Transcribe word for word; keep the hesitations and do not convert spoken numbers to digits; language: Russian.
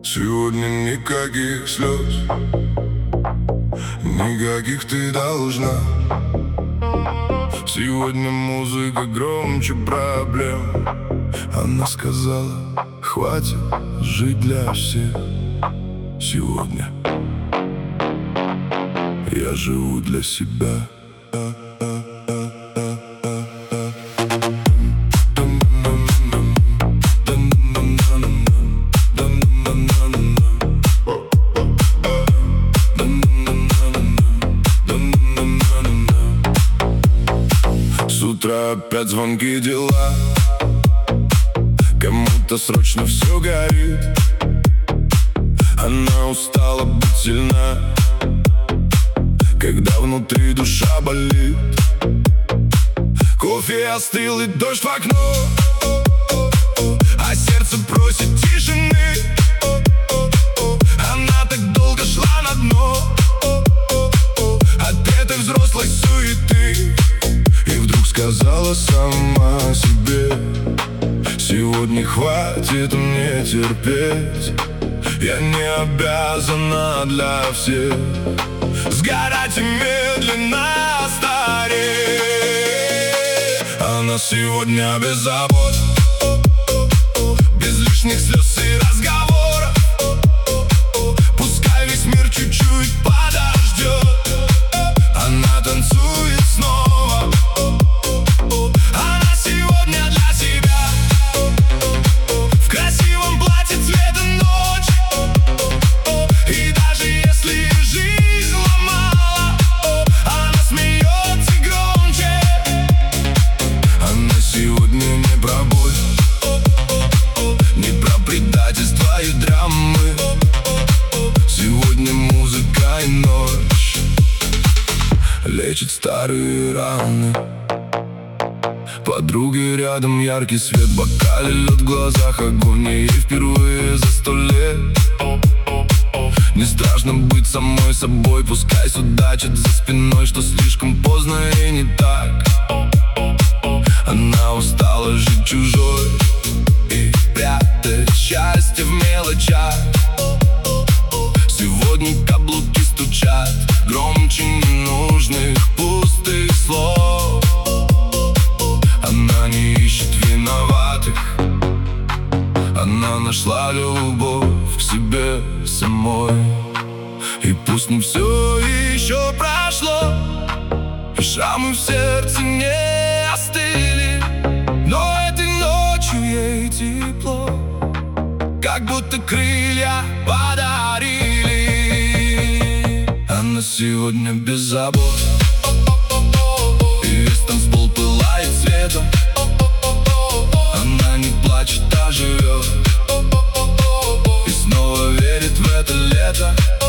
Сегодня никаких слез, никаких ты должна. Сегодня музыка громче проблем. Она сказала, хватит жить для всех. Сегодня я живу для себя. С утра опять звонки, дела. Кому-то срочно все горит. Она устала быть сильна, когда внутри душа болит. Кофе остыл и дождь в окно, а сердце просит тишины. Она так долго шла на дно от этой взрослой суеты, и вдруг сказала сама себе: сегодня хватит мне терпеть. Я не обязана для всех сгорать и медленно стареть. Она сегодня без забот, без лишних слез и разговоров. Пускай весь мир чуть-чуть подождет. Она танцует снова. Она сегодня для себя в красивом платье цвета ночи. И даже если жизнь ломала, она смеется громче. Она сегодня не про боль, не про предательство и драмы. Сегодня музыка и ночь лечит старые раны. Подруги рядом, яркий свет, бокале лед в глазах, огонь. Ей впервые за сто лет не страшно быть самой собой. Пускай судачат за спиной, что слишком поздно и не так. Она устала жить чужой и прятать счастье в мелочах. Сегодня каблуки стучат громче ненужных пустых слов. Она не ищет виноватых, она нашла любовь к себе самой. И пусть не все еще прошло, и шрамы в сердце не остыли, но этой ночью ей тепло, как будто крылья подарили. Она сегодня без забот, и весь танцпол пылает светом. Она не плачет, а живет, и снова верит в это лето.